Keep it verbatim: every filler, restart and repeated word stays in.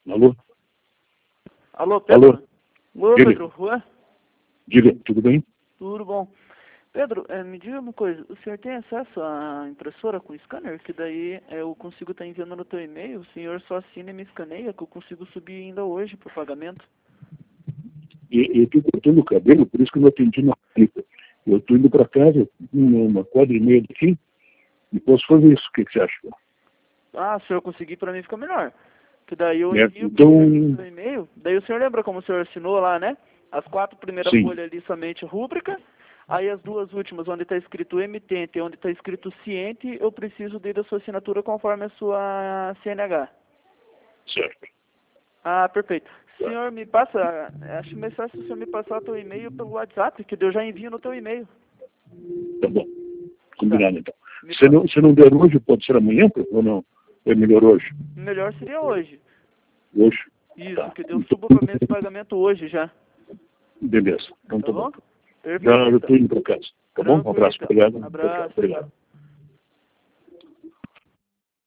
Alô? Alô, Pedro? Alô? Ô, Ele. Pedro, ué? Diga, tudo bem? Tudo bom. Pedro, eh, me diga uma coisa, o senhor tem acesso à impressora com scanner? Que daí eh, eu consigo estar enviando no teu e-mail, o senhor só assina e me escaneia, que eu consigo subir ainda hoje para o pagamento. E, eu estou cortando o cabelo, por isso que eu não atendi na fita. Eu estou indo para casa, uma quadra e meia daqui, e posso fazer isso. O que, que você acha? Ah, se eu conseguir para mim fica melhor. Que daí eu É, envio então, pro senhor no seu e-mail, daí o senhor lembra como o senhor assinou lá, né? As quatro primeiras sim, folhas ali somente rúbrica, aí as duas últimas onde está escrito emitente e onde está escrito ciente, eu preciso de da sua assinatura conforme a sua C N H. certo. Ah, perfeito. Tá, Senhor, me passa, acho mais fácil o senhor me passar o teu e-mail pelo WhatsApp, que eu já envio no teu e-mail. tá bom. Tá. Combinado, então. Me Se pa... não, se não der hoje, pode ser amanhã, ou não? É melhor hoje? Melhor seria hoje. Hoje? Isso, Tá. que eu Então, subo para esse pagamento hoje já. beleza. Então Tá tá bom. bom? Perfeito, Já então. estou indo para casa. Tá bom? Um Tranquilo, abraço. então. Obrigado. Tchau, tchau. Abraço. Obrigado.